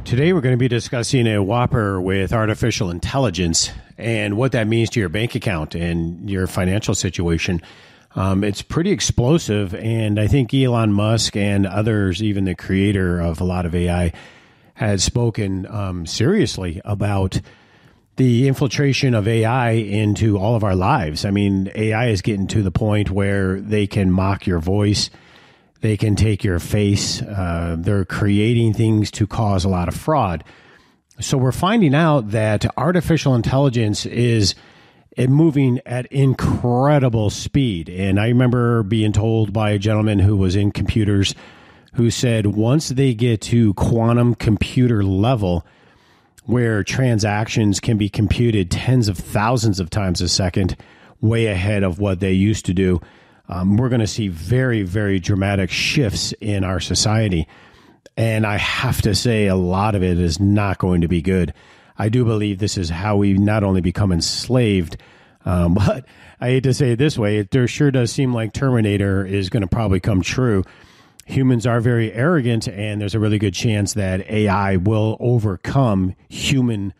Today we're going to be discussing a whopper with artificial intelligence and what that means to your bank account and your financial situation. It's pretty explosive, and I think Elon Musk and others, even the creator of a lot of AI, had spoken seriously about the infiltration of AI into all of our lives. I mean, AI is getting to the point where they can mock your voice. They can take your face. They're creating things to cause a lot of fraud. So we're finding out that artificial intelligence is moving at incredible speed. And I remember being told by a gentleman who was in computers who said once they get to quantum computer level, where transactions can be computed tens of thousands of times a second, way ahead of what they used to do, we're going to see very, very dramatic shifts in our society. And I have to say, a lot of it is not going to be good. I do believe this is how we not only become enslaved, but I hate to say it this way, there sure does seem like Terminator is going to probably come true. Humans are very arrogant, and there's a really good chance that AI will overcome human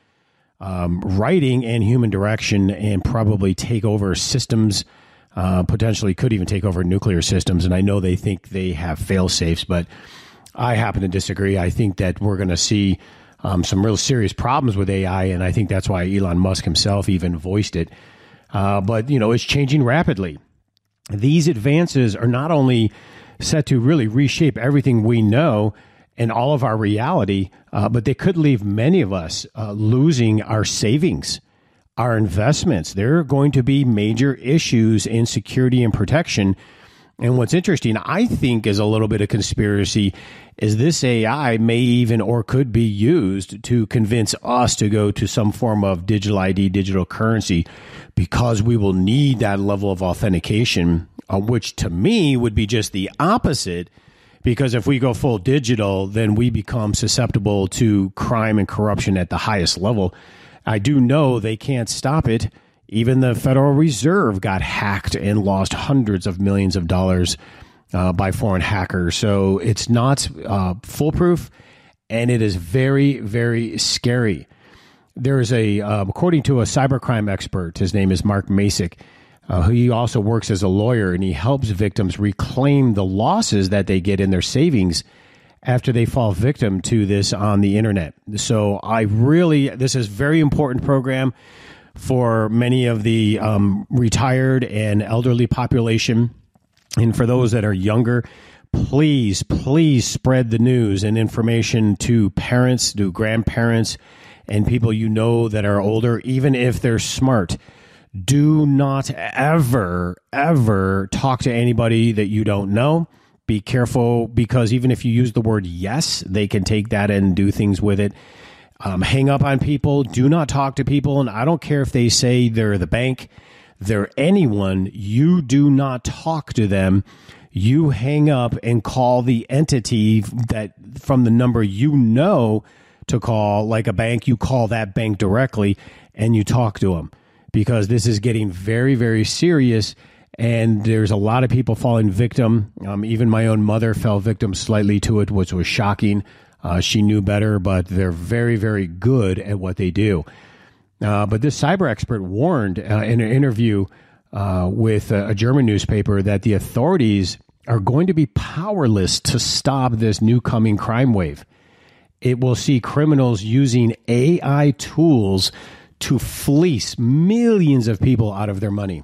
writing and human direction and probably take over systems. Potentially could even take over nuclear systems. And I know they think they have fail safes, but I happen to disagree. I think that we're going to see some real serious problems with AI. And I think that's why Elon Musk himself even voiced it. But, you know, it's changing rapidly. These advances are not only set to really reshape everything we know and all of our reality, but they could leave many of us losing our savings, our investments. There are going to be major issues in security and protection. And what's interesting, I think, is a little bit of conspiracy, is this AI may even or could be used to convince us to go to some form of digital ID, digital currency, because we will need that level of authentication, which to me would be just the opposite. Because if we go full digital, then we become susceptible to crime and corruption at the highest level. I do know they can't stop it. Even the Federal Reserve got hacked and lost hundreds of millions of dollars by foreign hackers. So it's not foolproof, and it is very, very scary. There is according to a cybercrime expert, his name is Mark Masick, who also works as a lawyer, and he helps victims reclaim the losses that they get in their savings after they fall victim to this on the internet. So this is a very important program for many of the retired and elderly population. And for those that are younger, please spread the news and information to parents, to grandparents, and people you know that are older, even if they're smart. Do not ever talk to anybody that you don't know. Be careful, because even if you use the word yes, they can take that and do things with it. Hang up on people. Do not talk to people. And I don't care if they say they're the bank, they're anyone. You do not talk to them. You hang up and call the entity that from the number you know to call, like a bank. You call that bank directly and you talk to them, because this is getting very, very serious. And there's a lot of people falling victim. Even my own mother fell victim slightly to it, which was shocking. She knew better, but they're very, very good at what they do. But this cyber expert warned in an interview with a German newspaper that the authorities are going to be powerless to stop this new coming crime wave. It will see criminals using AI tools to fleece millions of people out of their money.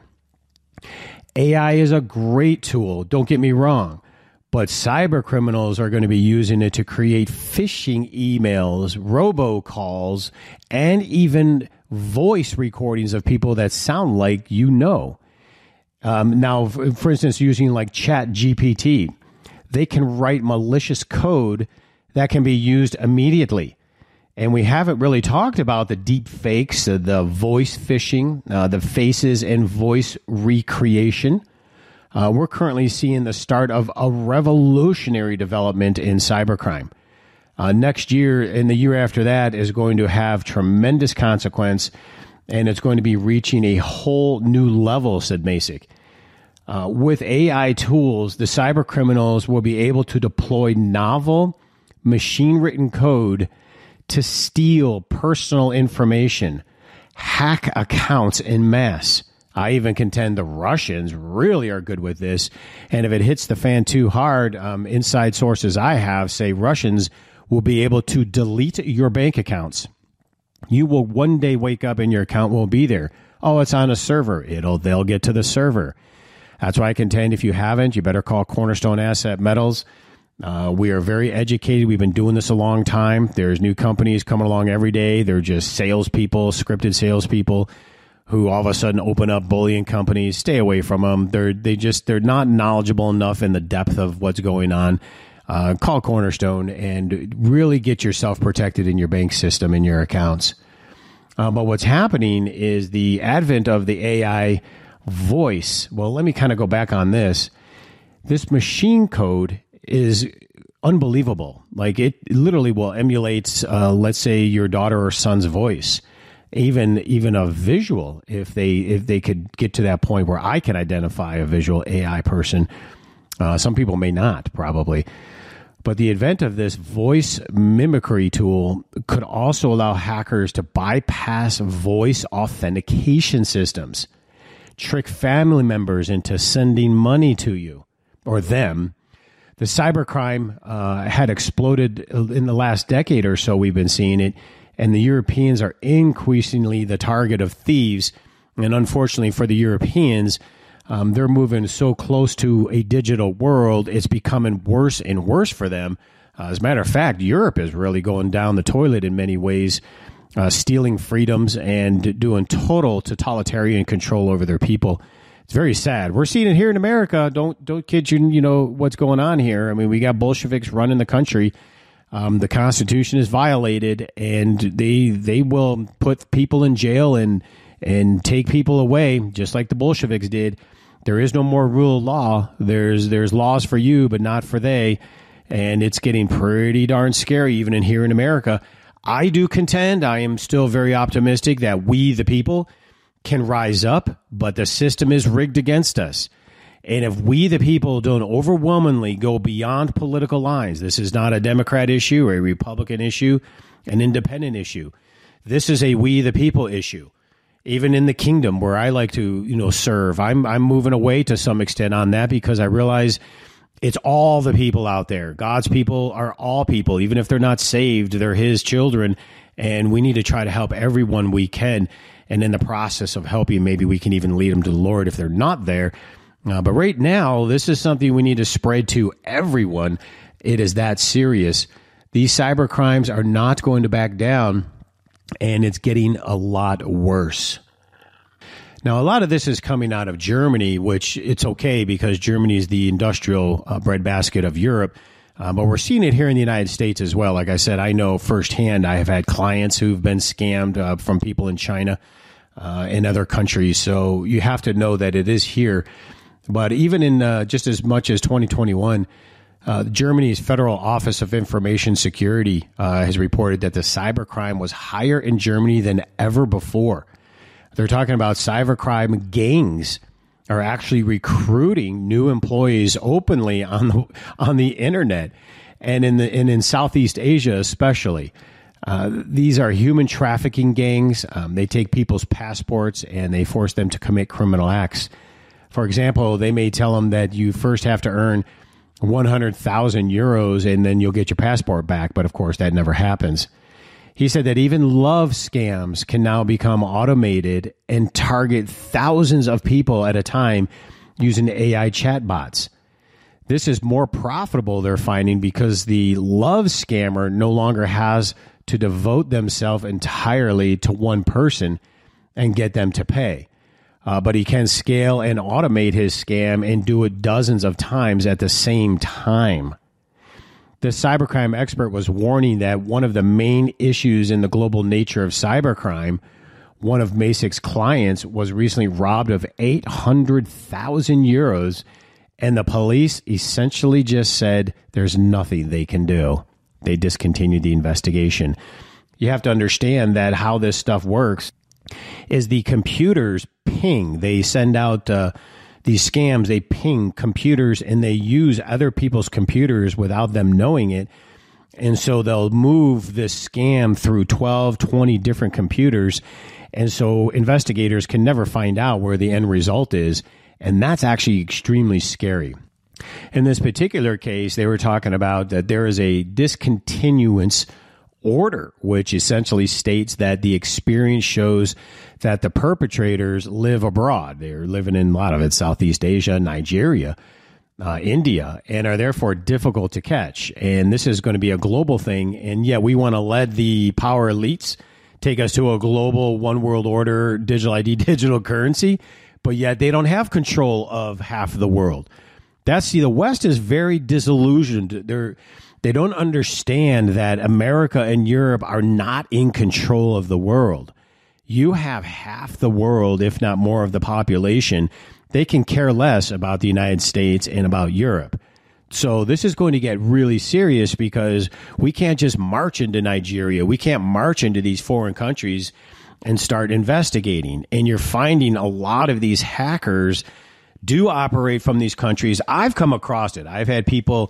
AI is a great tool, don't get me wrong, but cyber criminals are going to be using it to create phishing emails, robocalls, and even voice recordings of people that sound like you know. Now, for instance, using like ChatGPT, they can write malicious code that can be used immediately. And we haven't really talked about the deep fakes, the voice phishing, the faces and voice recreation. We're currently seeing the start of a revolutionary development in cybercrime. Next year and the year after that is going to have tremendous consequence, and it's going to be reaching a whole new level, said Masick. With AI tools, the cyber criminals will be able to deploy novel machine-written code to steal personal information, hack accounts en masse. I even contend the Russians really are good with this. And if it hits the fan too hard, inside sources I have say Russians will be able to delete your bank accounts. You will one day wake up and your account won't be there. Oh, it's on a server. They'll get to the server. That's why I contend if you haven't, you better call Cornerstone Asset Metals. We are very educated. We've been doing this a long time. There's new companies coming along every day. They're just salespeople, scripted salespeople who all of a sudden open up bullion companies. Stay away from them. They're not knowledgeable enough in the depth of what's going on. Call Cornerstone and really get yourself protected in your bank system and your accounts. But what's happening is the advent of the AI voice. Well, let me kind of go back on this. This machine code is unbelievable. Like it literally will emulate, let's say, your daughter or son's voice, even a visual. If they could get to that point where I can identify a visual AI person, some people may not, probably. But the advent of this voice mimicry tool could also allow hackers to bypass voice authentication systems, trick family members into sending money to you or them. The cybercrime had exploded in the last decade or so. We've been seeing it, and the Europeans are increasingly the target of thieves. And unfortunately for the Europeans, they're moving so close to a digital world, it's becoming worse and worse for them. As a matter of fact, Europe is really going down the toilet in many ways, stealing freedoms and doing total totalitarian control over their people. It's very sad. We're seeing it here in America. Don't kid you, you know what's going on here. I mean, we got Bolsheviks running the country. The Constitution is violated, and they will put people in jail and take people away, just like the Bolsheviks did. There is no more rule of law. There's laws for you, but not for they. And it's getting pretty darn scary, even in here in America. I do contend, I am still very optimistic that we, the people, can rise up, but the system is rigged against us. And if we, the people, don't overwhelmingly go beyond political lines, this is not a Democrat issue or a Republican issue, an independent issue. This is a we, the people issue. Even in the kingdom where I like to, serve, I'm moving away to some extent on that because I realize it's all the people out there. God's people are all people. Even if they're not saved, they're his children. And we need to try to help everyone we can. And in the process of helping, maybe we can even lead them to the Lord if they're not there. But right now, this is something we need to spread to everyone. It is that serious. These cyber crimes are not going to back down, and it's getting a lot worse. Now, a lot of this is coming out of Germany, which it's okay because Germany is the industrial breadbasket of Europe. But we're seeing it here in the United States as well. Like I said, I know firsthand. I have had clients who've been scammed from people in China and other countries. So you have to know that it is here. But even in just as much as 2021, Germany's Federal Office of Information Security has reported that the cybercrime was higher in Germany than ever before. They're talking about cybercrime gangs are actually recruiting new employees openly on the internet, and in Southeast Asia especially. These are human trafficking gangs. They take people's passports and they force them to commit criminal acts. For example, they may tell them that you first have to earn 100,000 euros and then you'll get your passport back. But of course, that never happens. He said that even love scams can now become automated and target thousands of people at a time using AI chatbots. This is more profitable, they're finding, because the love scammer no longer has to devote themselves entirely to one person and get them to pay. But he can scale and automate his scam and do it dozens of times at the same time. The cybercrime expert was warning that one of the main issues in the global nature of cybercrime, one of Masic's clients was recently robbed of 800,000 euros, and the police essentially just said there's nothing they can do. They discontinued the investigation. You have to understand that how this stuff works is the computers ping. They send out these scams, they ping computers and they use other people's computers without them knowing it. And so they'll move this scam through 12, 20 different computers. And so investigators can never find out where the end result is. And that's actually extremely scary. In this particular case, they were talking about that there is a discontinuance order, which essentially states that the experience shows that the perpetrators live abroad. They're living in a lot of it, Southeast Asia, Nigeria, India, and are therefore difficult to catch. And this is going to be a global thing. And yet we want to let the power elites take us to a global one world order, digital ID, digital currency, but yet they don't have control of half of the world. The West is very disillusioned. They don't understand that America and Europe are not in control of the world. You have half the world, if not more, of the population. They can care less about the United States and about Europe. So this is going to get really serious because we can't just march into Nigeria. We can't march into these foreign countries and start investigating. And you're finding a lot of these hackers do operate from these countries. I've come across it. I've had people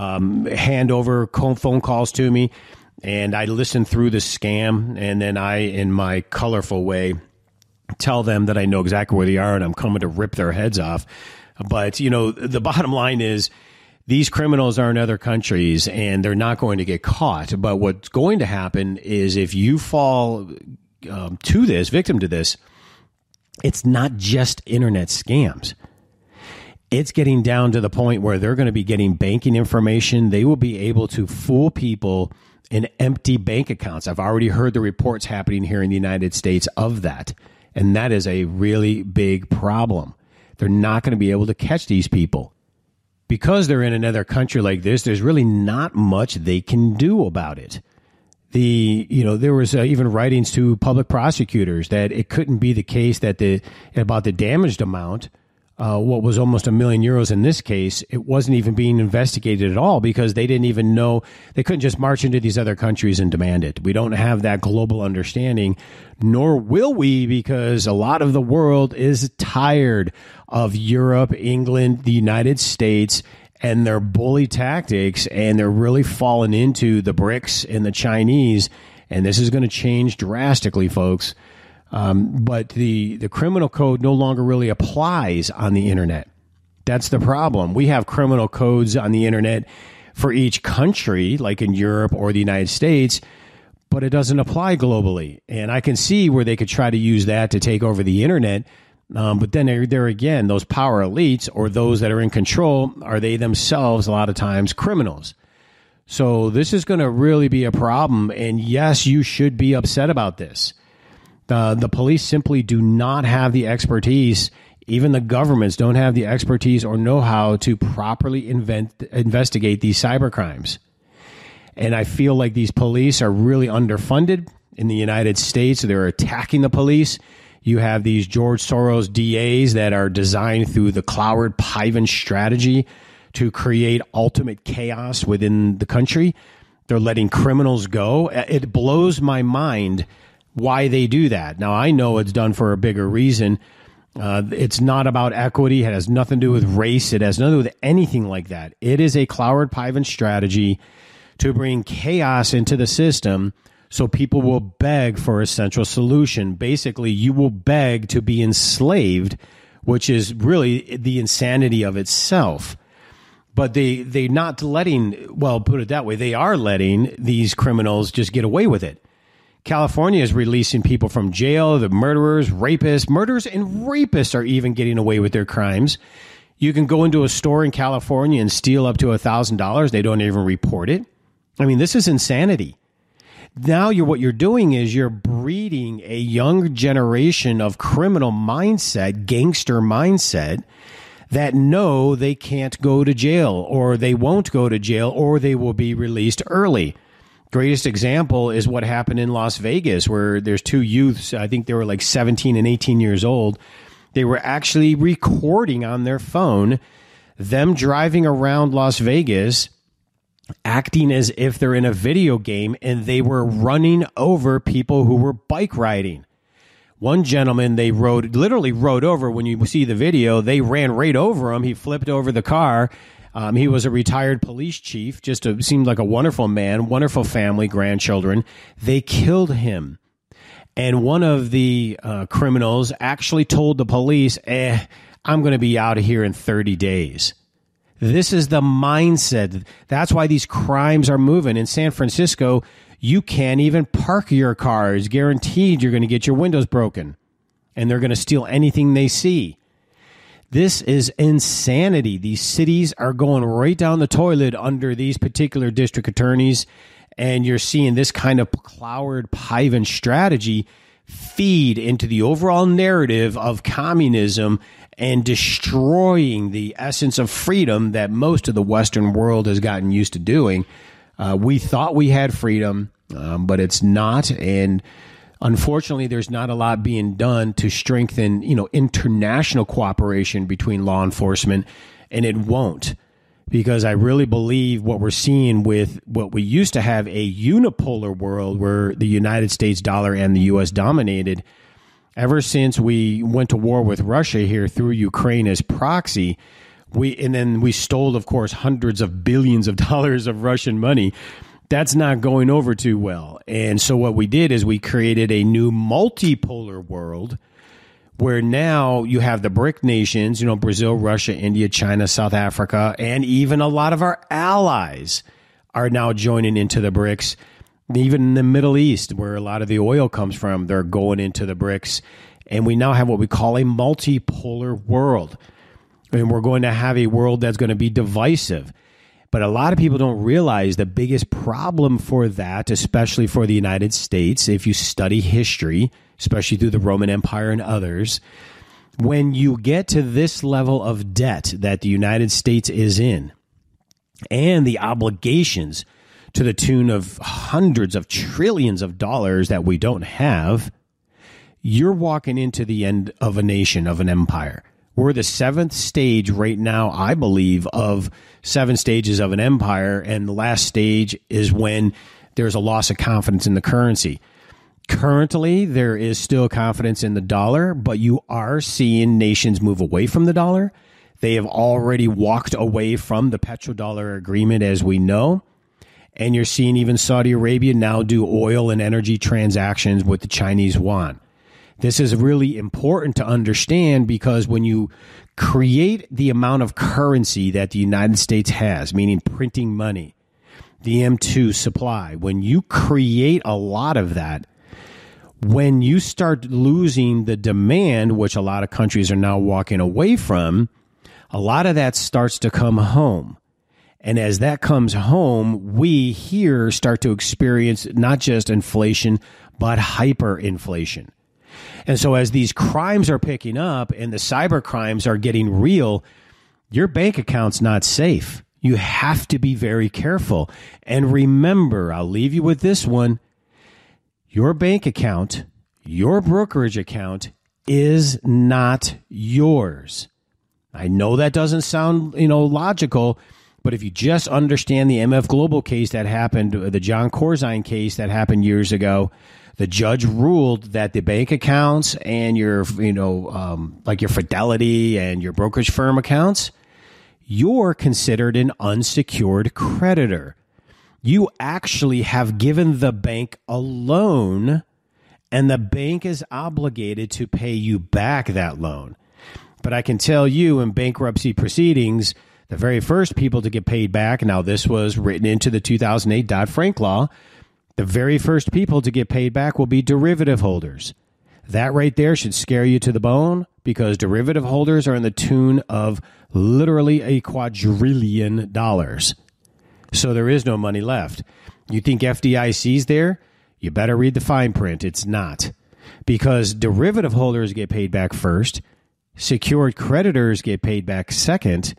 hand over phone calls to me, and I listen through the scam, and then I, in my colorful way, tell them that I know exactly where they are and I'm coming to rip their heads off. But, you know, the bottom line is these criminals are in other countries and they're not going to get caught. But what's going to happen is if you fall victim to this, it's not just internet scams. It's getting down to the point where they're going to be getting banking information. They will be able to fool people in empty bank accounts. I've already heard the reports happening here in the United States of that. And that is a really big problem. They're not going to be able to catch these people. Because they're in another country like this, there's really not much they can do about it. There was even writings to public prosecutors that it couldn't be the case that about the damaged amount, what was almost €1 million in this case, it wasn't even being investigated at all because they didn't even know. They couldn't just march into these other countries and demand it. We don't have that global understanding, nor will we, because a lot of the world is tired of Europe, England, the United States, and their bully tactics, and they're really falling into the BRICS and the Chinese, and this is going to change drastically, folks. But the criminal code no longer really applies on the internet. That's the problem. We have criminal codes on the internet for each country, like in Europe or the United States, but it doesn't apply globally. And I can see where they could try to use that to take over the internet. But then there again, those power elites or those that are in control, are they themselves a lot of times criminals? So this is going to really be a problem. And yes, you should be upset about this. The police simply do not have the expertise. Even the governments don't have the expertise or know-how to properly investigate these cybercrimes. And I feel like these police are really underfunded in the United States. They're attacking the police. You have these George Soros DAs that are designed through the Cloward Piven strategy to create ultimate chaos within the country. They're letting criminals go. It blows my mind why they do that. Now, I know it's done for a bigger reason. It's not about equity. It has nothing to do with race. It has nothing to do with anything like that. It is a Cloward Piven strategy to bring chaos into the system so people will beg for a central solution. Basically, you will beg to be enslaved, which is really the insanity of itself. But they're not letting, well, put it that way, they are letting these criminals just get away with it. California is releasing people from jail, the murderers, rapists. Murderers and rapists are even getting away with their crimes. You can go into a store in California and steal up to $1,000. They don't even report it. I mean, this is insanity. Now what you're doing is you're breeding a young generation of criminal mindset, gangster mindset, that know they can't go to jail, or they won't go to jail, or they will be released early. Greatest example is what happened in Las Vegas, where there's two youths, I think they were like 17 and 18 years old. They were actually recording on their phone them driving around Las Vegas, acting as if they're in a video game, and they were running over people who were bike riding. One gentleman they literally rode over. When you see the video, they ran right over him. He flipped over the car. He was a retired police chief, seemed like a wonderful man, wonderful family, grandchildren. They killed him. And one of the criminals actually told the police, I'm going to be out of here in 30 days. This is the mindset. That's why these crimes are moving. In San Francisco, you can't even park your car. It's guaranteed you're going to get your windows broken. And they're going to steal anything they see. This is insanity. These cities are going right down the toilet under these particular district attorneys. And you're seeing this kind of Cloward Piven strategy feed into the overall narrative of communism and destroying the essence of freedom that most of the Western world has gotten used to doing. We thought we had freedom, but it's not. And unfortunately, there's not a lot being done to strengthen, international cooperation between law enforcement, and it won't. Because I really believe what we're seeing with what we used to have a unipolar world where the United States dollar and the U.S. dominated, ever since we went to war with Russia here through Ukraine as proxy, and then we stole, of course, hundreds of billions of dollars of Russian money. That's not going over too well. And so what we did is we created a new multipolar world where now you have the BRIC nations, Brazil, Russia, India, China, South Africa, and even a lot of our allies are now joining into the BRICS. Even in the Middle East, where a lot of the oil comes from, they're going into the BRICS. And we now have what we call a multipolar world. And we're going to have a world that's going to be divisive. But a lot of people don't realize the biggest problem for that, especially for the United States, if you study history, especially through the Roman Empire and others, when you get to this level of debt that the United States is in, and the obligations to the tune of hundreds of trillions of dollars that we don't have, you're walking into the end of a nation, of an empire. We're the seventh stage right now, I believe, of 7 stages of an empire, and the last stage is when there's a loss of confidence in the currency. Currently, there is still confidence in the dollar, but you are seeing nations move away from the dollar. They have already walked away from the petrodollar agreement, as we know. And you're seeing even Saudi Arabia now do oil and energy transactions with the Chinese yuan. This is really important to understand because when you create the amount of currency that the United States has, meaning printing money, the M2 supply, when you create a lot of that, when you start losing the demand, which a lot of countries are now walking away from, a lot of that starts to come home. And as that comes home, we here start to experience not just inflation, but hyperinflation. And so as these crimes are picking up and the cyber crimes are getting real, your bank account's not safe. You have to be very careful. And remember, I'll leave you with this one. Your bank account, your brokerage account is not yours. I know that doesn't sound, logical, but if you just understand the MF Global case that happened, the John Corzine case that happened years ago, the judge ruled that the bank accounts and your, like your Fidelity and your brokerage firm accounts, you're considered an unsecured creditor. You actually have given the bank a loan, and the bank is obligated to pay you back that loan. But I can tell you in bankruptcy proceedings, the very first people to get paid back, now this was written into the 2008 Dodd-Frank law, the very first people to get paid back will be derivative holders. That right there should scare you to the bone because derivative holders are in the tune of literally $1 quadrillion. So there is no money left. You think FDIC's there? You better read the fine print. It's not. Because derivative holders get paid back first. Secured creditors get paid back second.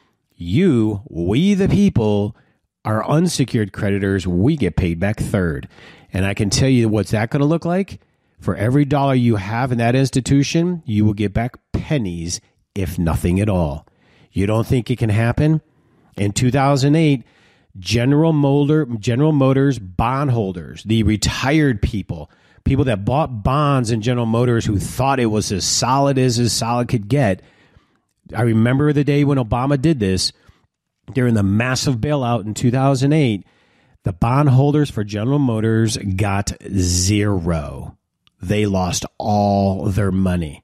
We the people, are unsecured creditors, we get paid back third. And I can tell you what's that going to look like. For every dollar you have in that institution, you will get back pennies, if nothing at all. You don't think it can happen? In 2008, General Motors bondholders, the retired people that bought bonds in General Motors who thought it was as solid could get. I remember the day when Obama did this. during the massive bailout in 2008, the bondholders for General Motors got zero. They lost all their money.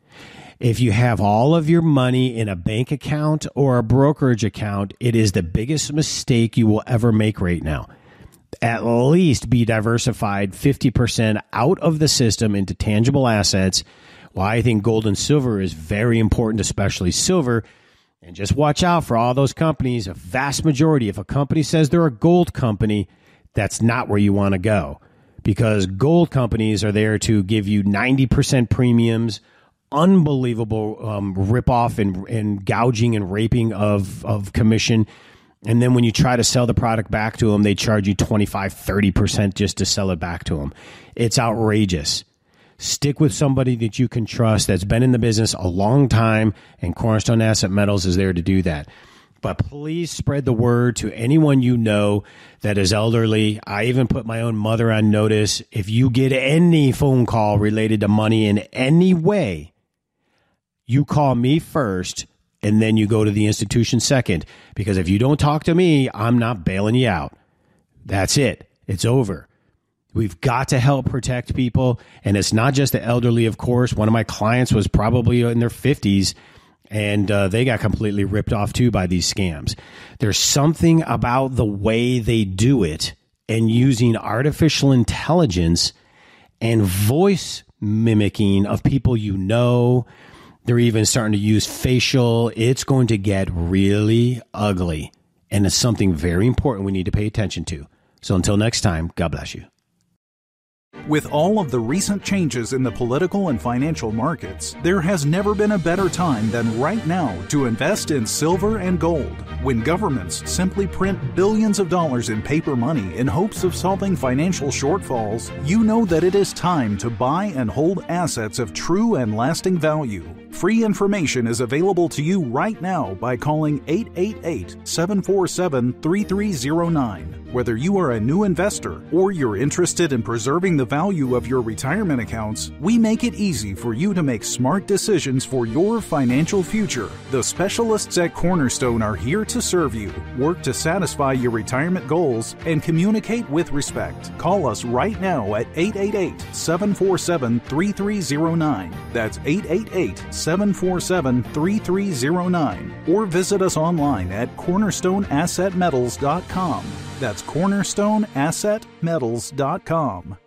If you have all of your money in a bank account or a brokerage account, it is the biggest mistake you will ever make right now. At least be diversified 50% out of the system into tangible assets. Why I think gold and silver is very important, especially silver. And just watch out for all those companies. A vast majority, if a company says they're a gold company, that's not where you want to go, because gold companies are there to give you 90% premiums, unbelievable ripoff and gouging and raping of commission. And then when you try to sell the product back to them, they charge you 25, 30% just to sell it back to them. It's outrageous. Stick with somebody that you can trust that's been in the business a long time, and Cornerstone Asset Metals is there to do that. But please spread the word to anyone you know that is elderly. I even put my own mother on notice. If you get any phone call related to money in any way, you call me first, and then you go to the institution second. Because if you don't talk to me, I'm not bailing you out. That's it. It's over. We've got to help protect people. And it's not just the elderly, of course. One of my clients was probably in their 50s, and they got completely ripped off too by these scams. There's something about the way they do it, and using artificial intelligence and voice mimicking of people you know. They're even starting to use facial. It's going to get really ugly. And it's something very important we need to pay attention to. So until next time, God bless you. With all of the recent changes in the political and financial markets, there has never been a better time than right now to invest in silver and gold. When governments simply print billions of dollars in paper money in hopes of solving financial shortfalls, you know that it is time to buy and hold assets of true and lasting value. Free information is available to you right now by calling 888-747-3309. Whether you are a new investor or you're interested in preserving the value of your retirement accounts, we make it easy for you to make smart decisions for your financial future. The specialists at Cornerstone are here to serve you, work to satisfy your retirement goals, and communicate with respect. Call us right now at 888-747-3309. That's 888-747-3309. Or visit us online at cornerstoneassetmetals.com. That's cornerstoneassetmetals.com.